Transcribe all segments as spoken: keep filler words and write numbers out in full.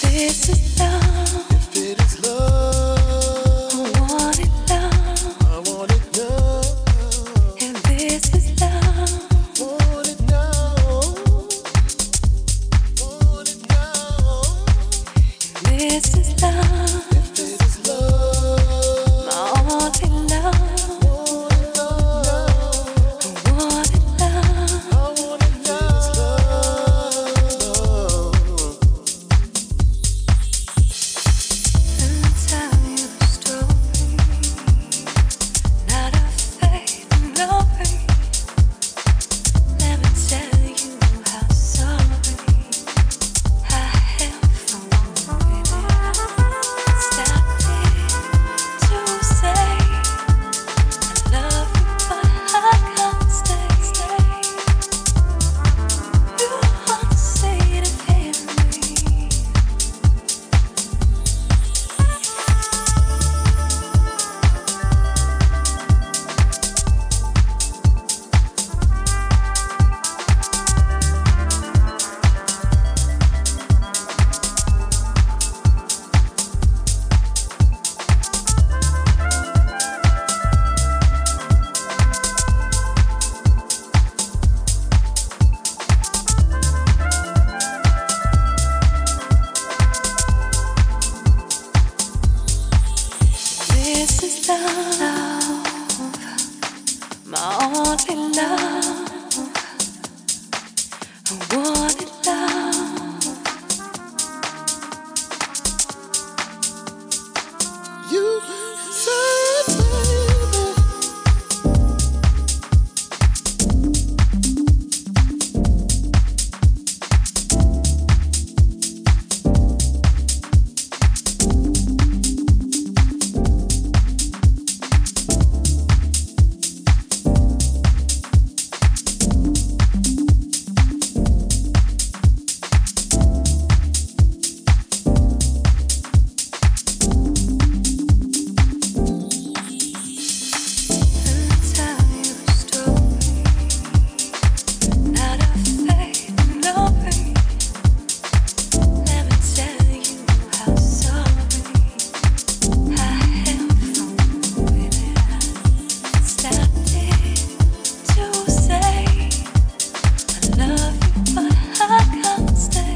This is love. If it is love, I want it love. I want it now. If this is love. Want it now. Want it now. This is love. If it is love, I want it love. want it now. I want it love. I want it now. Let me tell you a story, not of fate and glory. Let me tell you how sorry I am for wanting it. Stop it to say I love you, but I can't stay. You want to say it again to me. This is love, my only love. I want it love. You said, baby, Let me tell you a story, not of fate and glory. Let me tell you how sorry I am for wanting it. Stop it to say I love you, but I can't stay.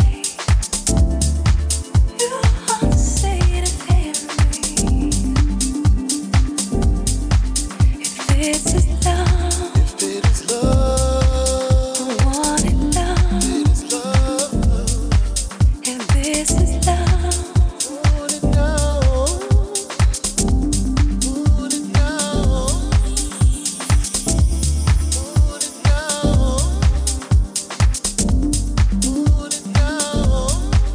You want to say it again to me. If this is love, if it is love, I want it love. it is love. If this is love, Want it now. Want it now. Want it now. Want it now.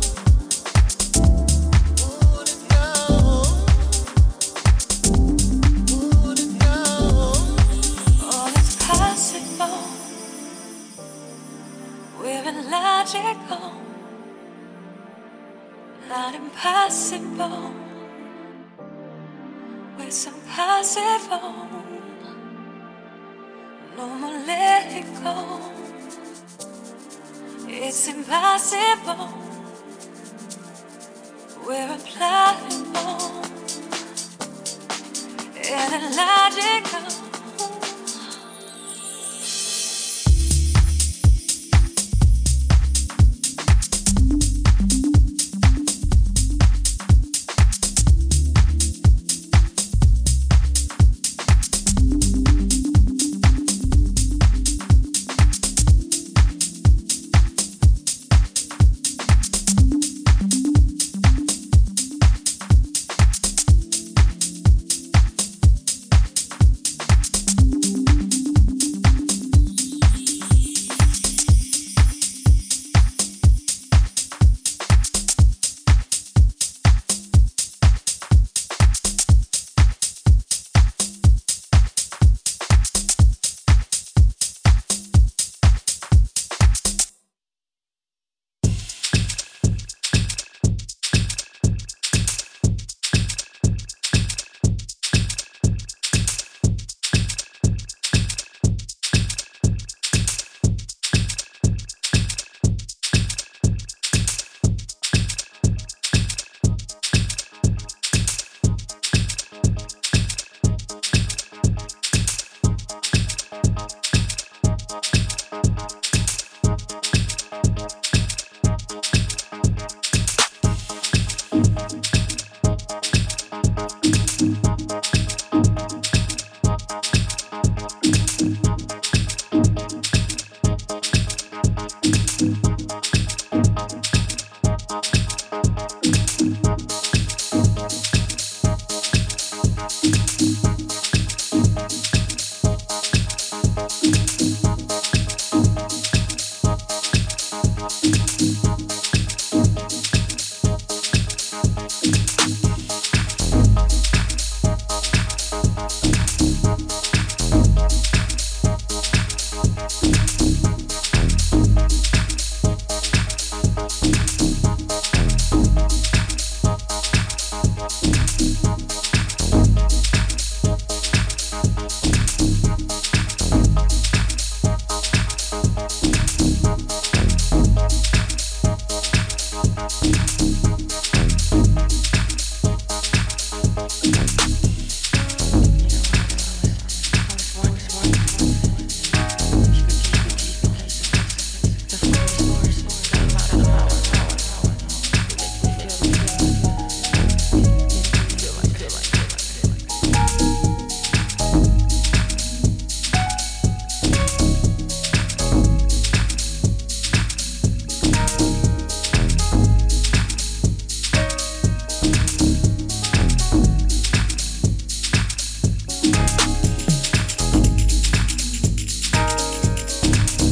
Want it now. Want it now. all is possible. We're illogical, not impossible. We're so possible, no more let it go. It's impossible. We're implausible and illogical.